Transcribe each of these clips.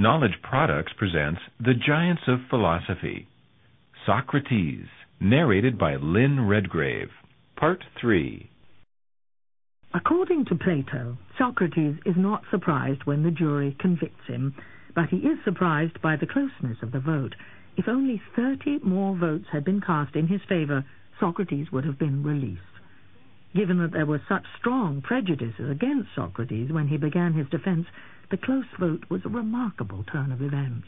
Knowledge Products presents The Giants of Philosophy. Socrates, narrated by Lynn Redgrave. Part 3. According to Plato, Socrates is not surprised when the jury convicts him, but he is surprised by the closeness of the vote. If only 30 more votes had been cast in his favor, Socrates would have been released. Given that there were such strong prejudices against Socrates when he began his defense, the close vote was a remarkable turn of events.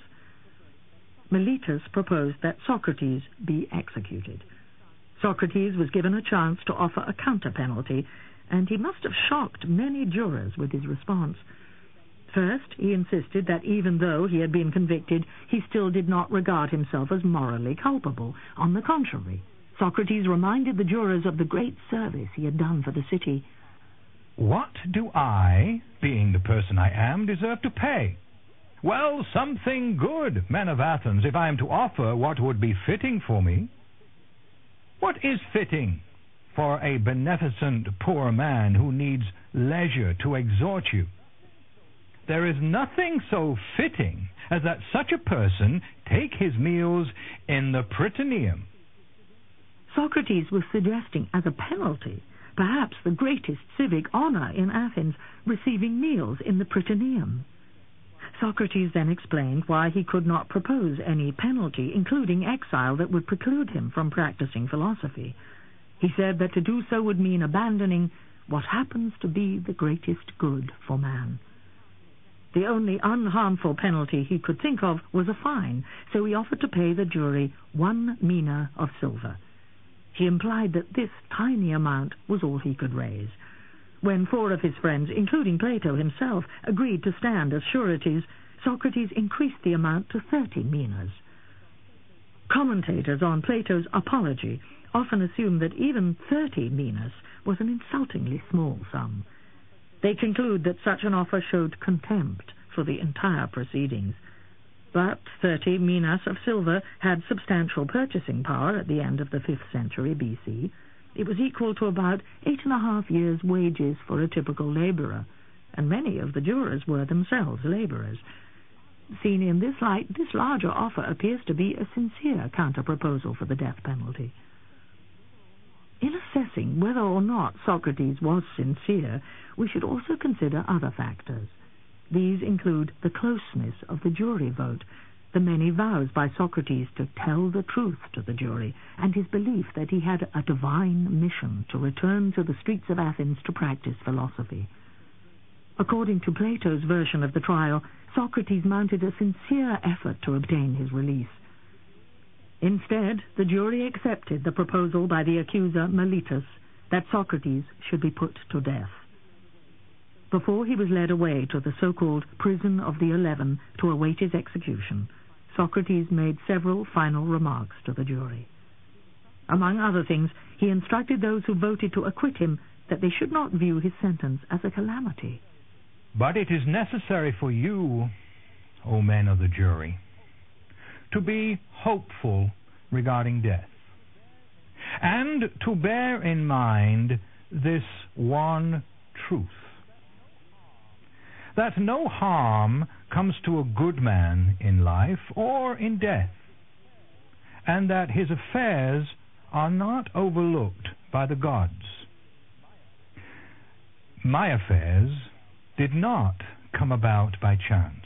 Meletus proposed that Socrates be executed. Socrates was given a chance to offer a counter-penalty, and he must have shocked many jurors with his response. First, he insisted that even though he had been convicted, he still did not regard himself as morally culpable. On the contrary, Socrates reminded the jurors of the great service he had done for the city. What do I, being the person I am, deserve to pay? Well, something good, men of Athens, if I am to offer what would be fitting for me. What is fitting for a beneficent poor man who needs leisure to exhort you? There is nothing so fitting as that such a person take his meals in the Prytaneum. Socrates was suggesting as a penalty, perhaps the greatest civic honor in Athens, receiving meals in the Prytaneum. Socrates then explained why he could not propose any penalty, including exile, that would preclude him from practicing philosophy. He said that to do so would mean abandoning what happens to be the greatest good for man. The only unharmful penalty he could think of was a fine, so he offered to pay the jury 1 mina of silver. He implied that this tiny amount was all he could raise. When 4 of his friends, including Plato himself, agreed to stand as sureties, Socrates increased the amount to 30 minas. Commentators on Plato's Apology often assume that even 30 minas was an insultingly small sum. They conclude that such an offer showed contempt for the entire proceedings. But 30 minas of silver had substantial purchasing power at the end of the 5th century BC. It was equal to about 8.5 years' wages for a typical laborer, and many of the jurors were themselves laborers. Seen in this light, this larger offer appears to be a sincere counter-proposal for the death penalty. In assessing whether or not Socrates was sincere, we should also consider other factors. These include the closeness of the jury vote, the many vows by Socrates to tell the truth to the jury, and his belief that he had a divine mission to return to the streets of Athens to practice philosophy. According to Plato's version of the trial, Socrates mounted a sincere effort to obtain his release. Instead, the jury accepted the proposal by the accuser Meletus that Socrates should be put to death. Before he was led away to the so-called Prison of the 11 to await his execution, Socrates made several final remarks to the jury. Among other things, he instructed those who voted to acquit him that they should not view his sentence as a calamity. But it is necessary for you, O men of the jury, to be hopeful regarding death, and to bear in mind this one truth, that no harm comes to a good man in life or in death, and that his affairs are not overlooked by the gods. My affairs did not come about by chance,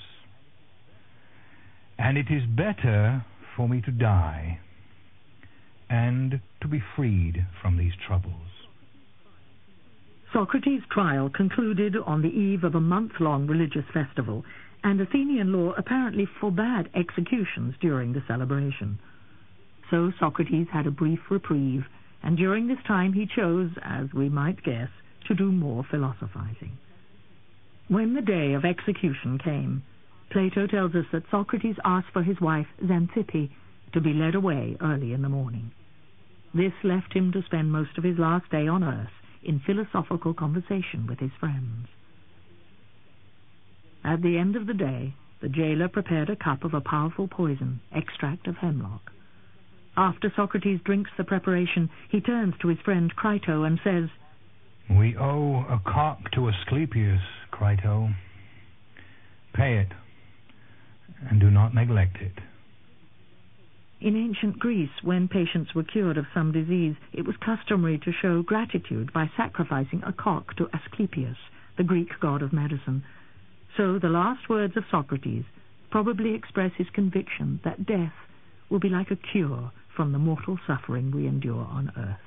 and it is better for me to die and to be freed from these troubles. Socrates' trial concluded on the eve of a month-long religious festival, and Athenian law apparently forbade executions during the celebration. So Socrates had a brief reprieve, and during this time he chose, as we might guess, to do more philosophizing. When the day of execution came, Plato tells us that Socrates asked for his wife Xanthippe to be led away early in the morning. This left him to spend most of his last day on earth in philosophical conversation with his friends. At the end of the day, the jailer prepared a cup of a powerful poison, extract of hemlock. After Socrates drinks the preparation, he turns to his friend Crito and says, "We owe a cock to Asclepius, Crito. Pay it, not neglect it. In ancient Greece, when patients were cured of some disease, it was customary to show gratitude by sacrificing a cock to Asclepius, the Greek god of medicine. So the last words of Socrates probably express his conviction that death will be like a cure from the mortal suffering we endure on earth.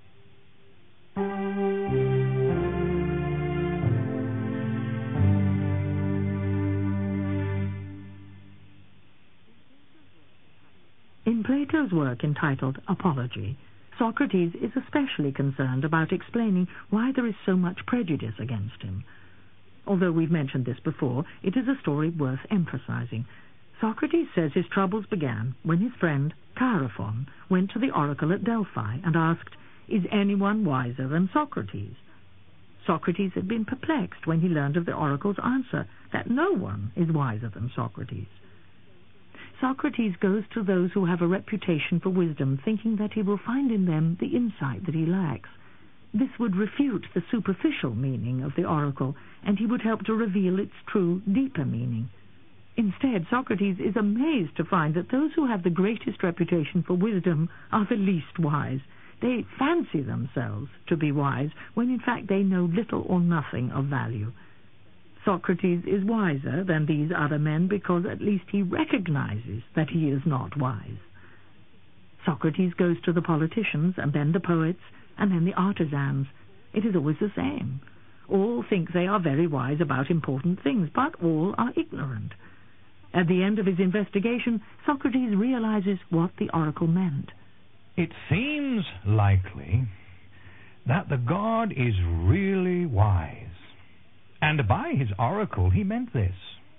In Plato's work entitled Apology, Socrates is especially concerned about explaining why there is so much prejudice against him. Although we've mentioned this before, it is a story worth emphasizing. Socrates says his troubles began when his friend Chaerephon went to the oracle at Delphi and asked, "Is anyone wiser than Socrates?" Socrates had been perplexed when he learned of the oracle's answer, that no one is wiser than Socrates. Socrates goes to those who have a reputation for wisdom, thinking that he will find in them the insight that he lacks. This would refute the superficial meaning of the oracle, and he would help to reveal its true, deeper meaning. Instead, Socrates is amazed to find that those who have the greatest reputation for wisdom are the least wise. They fancy themselves to be wise, when in fact they know little or nothing of value. Socrates is wiser than these other men because at least he recognizes that he is not wise. Socrates goes to the politicians, and then the poets, and then the artisans. It is always the same. All think they are very wise about important things, but all are ignorant. At the end of his investigation, Socrates realizes what the oracle meant. It seems likely that the god is really wise, and by his oracle he meant this: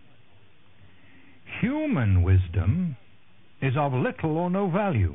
human wisdom is of little or no value.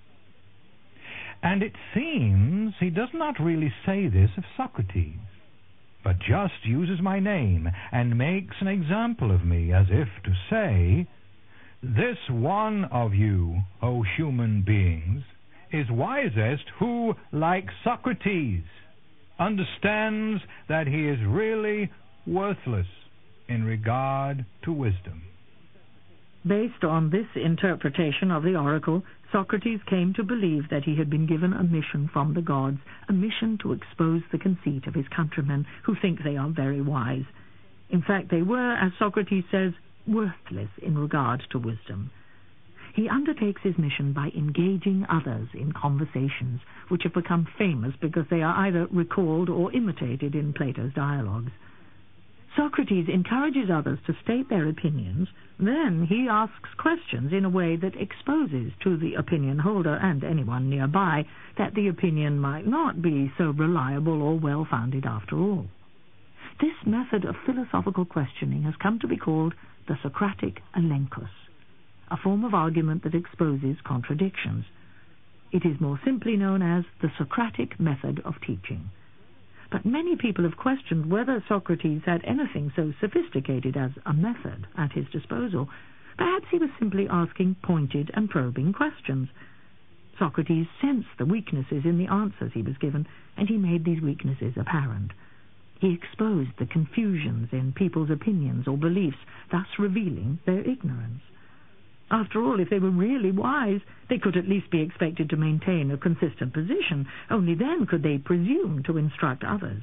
And it seems he does not really say this of Socrates, but just uses my name and makes an example of me, as if to say, "This one of you, O human beings, is wisest who, like Socrates, understands that he is really worthless in regard to wisdom." Based on this interpretation of the oracle, Socrates came to believe that he had been given a mission from the gods, a mission to expose the conceit of his countrymen, who think they are very wise. In fact, they were, as Socrates says, worthless in regard to wisdom. He undertakes his mission by engaging others in conversations, which have become famous because they are either recalled or imitated in Plato's dialogues. Socrates encourages others to state their opinions, then he asks questions in a way that exposes to the opinion holder and anyone nearby that the opinion might not be so reliable or well-founded after all. This method of philosophical questioning has come to be called the Socratic elenchus, a form of argument that exposes contradictions. It is more simply known as the Socratic method of teaching. But many people have questioned whether Socrates had anything so sophisticated as a method at his disposal. Perhaps he was simply asking pointed and probing questions. Socrates sensed the weaknesses in the answers he was given, and he made these weaknesses apparent. He exposed the confusions in people's opinions or beliefs, thus revealing their ignorance. After all, if they were really wise, they could at least be expected to maintain a consistent position. Only then could they presume to instruct others.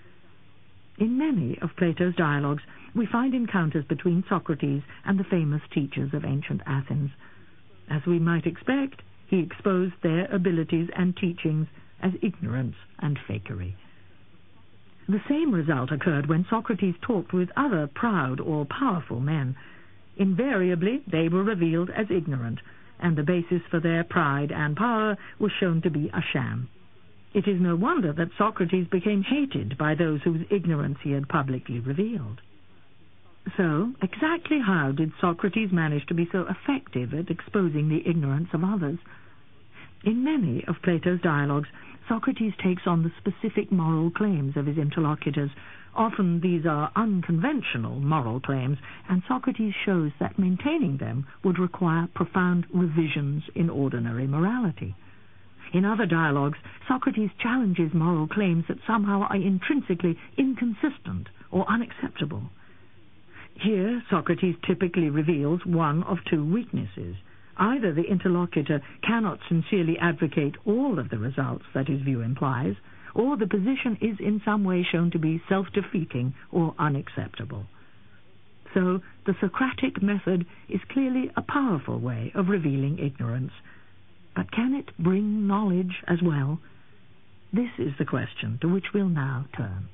In many of Plato's dialogues, we find encounters between Socrates and the famous teachers of ancient Athens. As we might expect, he exposed their abilities and teachings as ignorance and fakery. The same result occurred when Socrates talked with other proud or powerful men. Invariably, they were revealed as ignorant, and the basis for their pride and power was shown to be a sham. It is no wonder that Socrates became hated by those whose ignorance he had publicly revealed. So, exactly how did Socrates manage to be so effective at exposing the ignorance of others? In many of Plato's dialogues, Socrates takes on the specific moral claims of his interlocutors. Often these are unconventional moral claims, and Socrates shows that maintaining them would require profound revisions in ordinary morality. In other dialogues, Socrates challenges moral claims that somehow are intrinsically inconsistent or unacceptable. Here, Socrates typically reveals one of two weaknesses. Either the interlocutor cannot sincerely advocate all of the results that his view implies, or the position is in some way shown to be self-defeating or unacceptable. So, the Socratic method is clearly a powerful way of revealing ignorance. But can it bring knowledge as well? This is the question to which we'll now turn.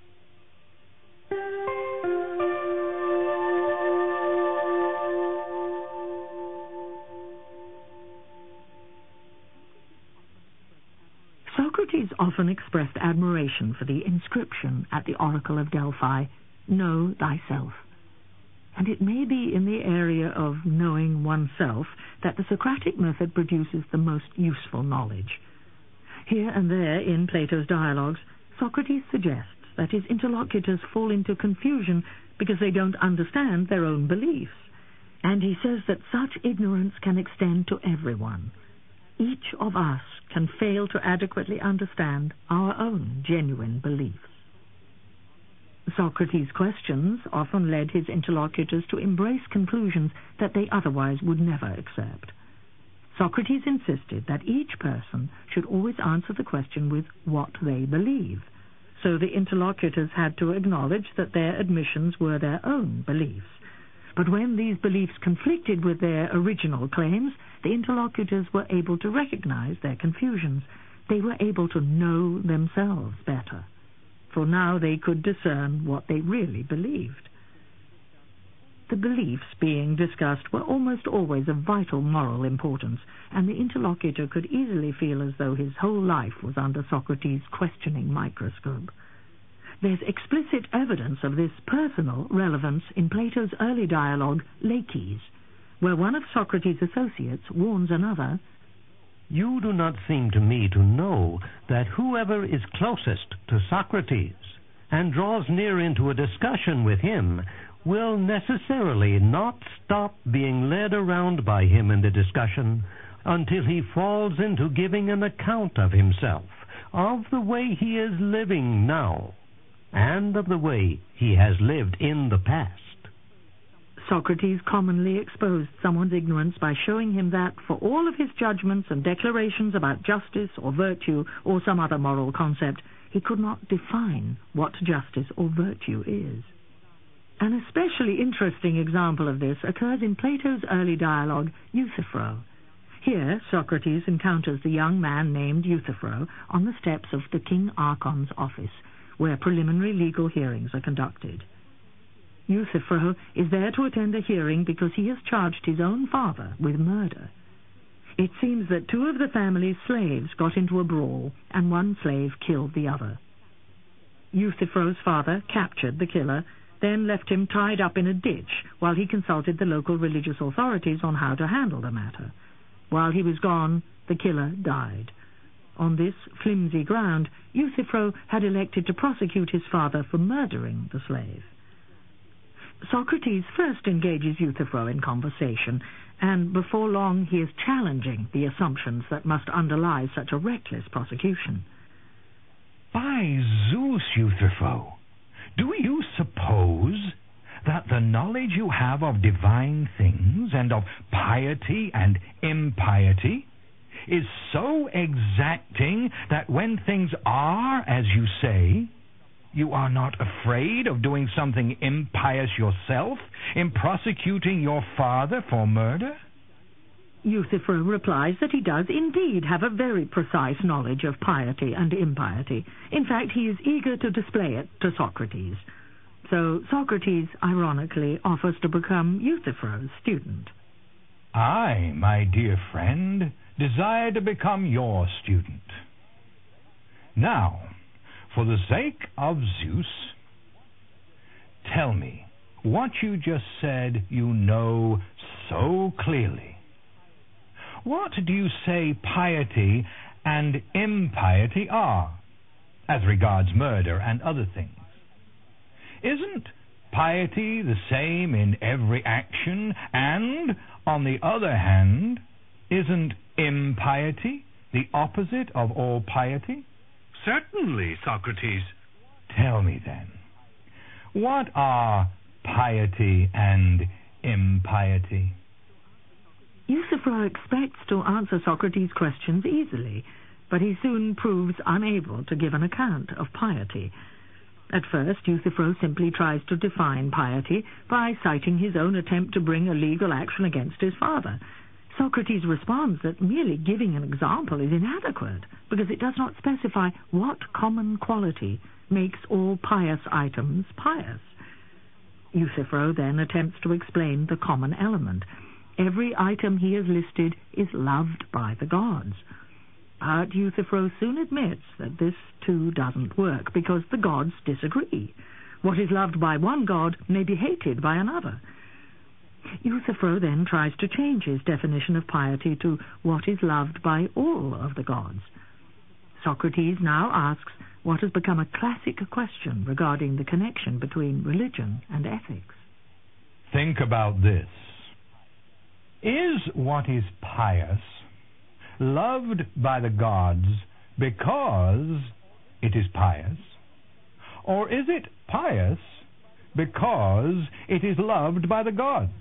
Socrates often expressed admiration for the inscription at the Oracle of Delphi, "Know thyself." And it may be in the area of knowing oneself that the Socratic method produces the most useful knowledge. Here and there in Plato's dialogues, Socrates suggests that his interlocutors fall into confusion because they don't understand their own beliefs. And he says that such ignorance can extend to everyone. Each of us can fail to adequately understand our own genuine beliefs. Socrates' questions often led his interlocutors to embrace conclusions that they otherwise would never accept. Socrates insisted that each person should always answer the question with what they believe, so the interlocutors had to acknowledge that their admissions were their own beliefs. But when these beliefs conflicted with their original claims, the interlocutors were able to recognize their confusions. They were able to know themselves better, for now they could discern what they really believed. The beliefs being discussed were almost always of vital moral importance, and the interlocutor could easily feel as though his whole life was under Socrates' questioning microscope. There's explicit evidence of this personal relevance in Plato's early dialogue, Laches, where one of Socrates' associates warns another, "You do not seem to me to know that whoever is closest to Socrates and draws near into a discussion with him will necessarily not stop being led around by him in the discussion until he falls into giving an account of himself, of the way he is living now, and of the way he has lived in the past." Socrates commonly exposed someone's ignorance by showing him that, for all of his judgments and declarations about justice or virtue or some other moral concept, he could not define what justice or virtue is. An especially interesting example of this occurs in Plato's early dialogue, Euthyphro. Here, Socrates encounters the young man named Euthyphro on the steps of the King Archon's office, where preliminary legal hearings are conducted. Euthyphro is there to attend a hearing because he has charged his own father with murder. It seems that two of the family's slaves got into a brawl, and one slave killed the other. Euthyphro's father captured the killer, then left him tied up in a ditch while he consulted the local religious authorities on how to handle the matter. While he was gone, the killer died. On this flimsy ground, Euthyphro had elected to prosecute his father for murdering the slave. Socrates first engages Euthyphro in conversation, and before long he is challenging the assumptions that must underlie such a reckless prosecution. "By Zeus, Euthyphro, do you suppose that the knowledge you have of divine things and of piety and impiety is so exacting that when things are as you say, you are not afraid of doing something impious yourself in prosecuting your father for murder?" Euthyphro replies that he does indeed have a very precise knowledge of piety and impiety. In fact, he is eager to display it to Socrates. So Socrates, ironically, offers to become Euthyphro's student. "I, my dear friend, desire to become your student. Now, for the sake of Zeus, tell me what you just said you know so clearly. What do you say piety and impiety are, as regards murder and other things? Isn't piety the same in every action, and, on the other hand, isn't impiety the opposite of all piety?" "Certainly, Socrates." "Tell me then, what are piety and impiety? Euthyphro expects to answer Socrates' questions easily, but he soon proves unable to give an account of piety. At first, Euthyphro simply tries to define piety by citing his own attempt to bring a legal action against his father. Socrates responds that merely giving an example is inadequate, because it does not specify what common quality makes all pious items pious. Euthyphro then attempts to explain the common element. Every item he has listed is loved by the gods. But Euthyphro soon admits that this too doesn't work, because the gods disagree. What is loved by one god may be hated by another. Euthyphro then tries to change his definition of piety to what is loved by all of the gods. Socrates now asks what has become a classic question regarding the connection between religion and ethics. Think about this. Is what is pious loved by the gods because it is pious? Or is it pious because it is loved by the gods?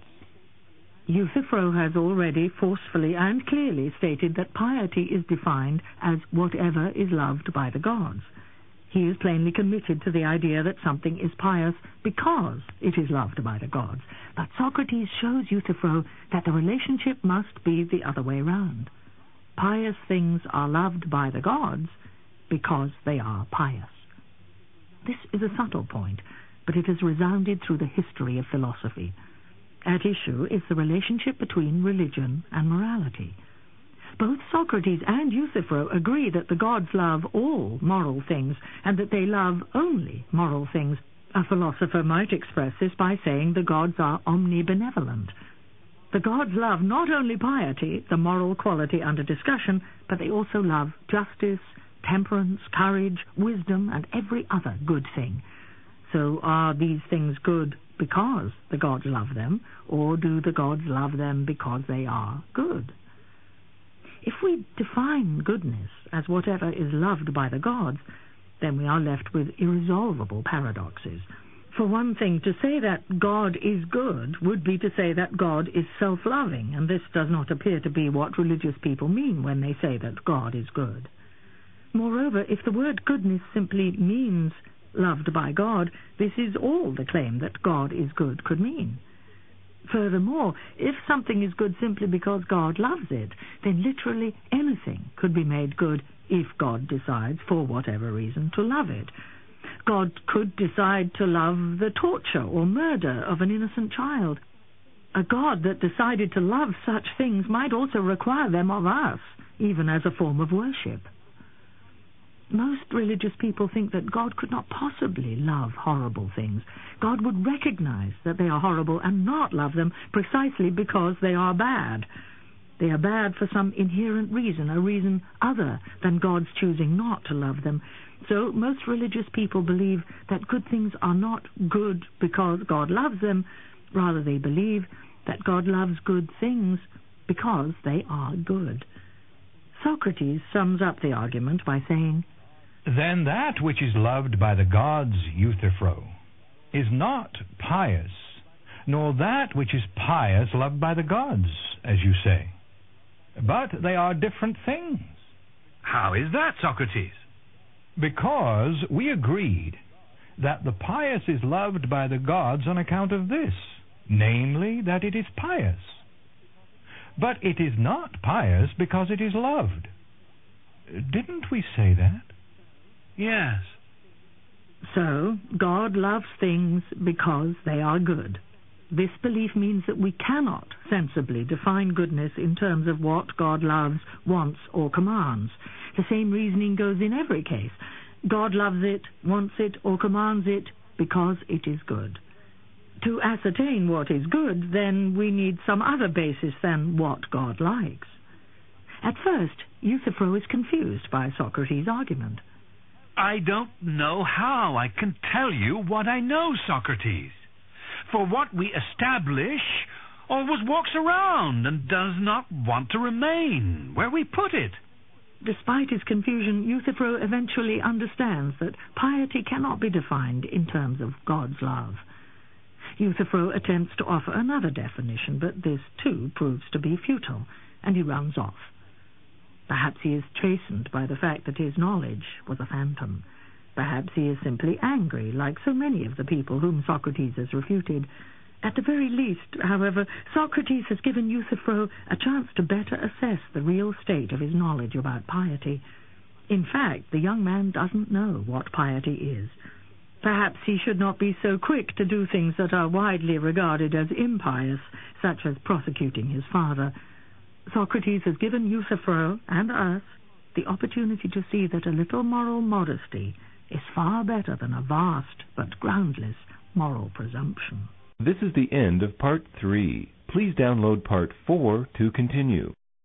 Euthyphro has already forcefully and clearly stated that piety is defined as whatever is loved by the gods. He is plainly committed to the idea that something is pious because it is loved by the gods. But Socrates shows Euthyphro that the relationship must be the other way round. Pious things are loved by the gods because they are pious. This is a subtle point, but it has resounded through the history of philosophy. At issue is the relationship between religion and morality. Both Socrates and Euthyphro agree that the gods love all moral things and that they love only moral things. A philosopher might express this by saying the gods are omnibenevolent. The gods love not only piety, the moral quality under discussion, but they also love justice, temperance, courage, wisdom, and every other good thing. So are these things good because the gods love them, or do the gods love them because they are good? If we define goodness as whatever is loved by the gods, then we are left with irresolvable paradoxes. For one thing, to say that God is good would be to say that God is self-loving, and this does not appear to be what religious people mean when they say that God is good. Moreover, if the word goodness simply means loved by God, this is all the claim that God is good could mean. Furthermore, if something is good simply because God loves it, then literally anything could be made good if God decides, for whatever reason, to love it. God could decide to love the torture or murder of an innocent child. A God that decided to love such things might also require them of us, even as a form of worship. Most religious people think that God could not possibly love horrible things. God would recognize that they are horrible and not love them precisely because they are bad. They are bad for some inherent reason, a reason other than God's choosing not to love them. So most religious people believe that good things are not good because God loves them. Rather, they believe that God loves good things because they are good. Socrates sums up the argument by saying, "Then that which is loved by the gods, Euthyphro, is not pious, nor that which is pious loved by the gods, as you say. But they are different things." How is that, Socrates? "Because we agreed that the pious is loved by the gods on account of this, namely, that it is pious. But it is not pious because it is loved. Didn't we say that?" Yes. So, God loves things because they are good. This belief means that we cannot sensibly define goodness in terms of what God loves, wants, or commands. The same reasoning goes in every case. God loves it, wants it, or commands it because it is good. To ascertain what is good, then we need some other basis than what God likes. At first, Euthyphro is confused by Socrates' argument. I don't know how I can tell you what I know, Socrates. For what we establish always walks around and does not want to remain where we put it. Despite his confusion, Euthyphro eventually understands that piety cannot be defined in terms of God's love. Euthyphro attempts to offer another definition, but this too proves to be futile, and he runs off. Perhaps he is chastened by the fact that his knowledge was a phantom. Perhaps he is simply angry, like so many of the people whom Socrates has refuted. At the very least, however, Socrates has given Euthyphro a chance to better assess the real state of his knowledge about piety. In fact, the young man doesn't know what piety is. Perhaps he should not be so quick to do things that are widely regarded as impious, such as prosecuting his father. Socrates has given Euthyphro and us the opportunity to see that a little moral modesty is far better than a vast but groundless moral presumption. This is the end of Part 3. Please download Part 4 to continue.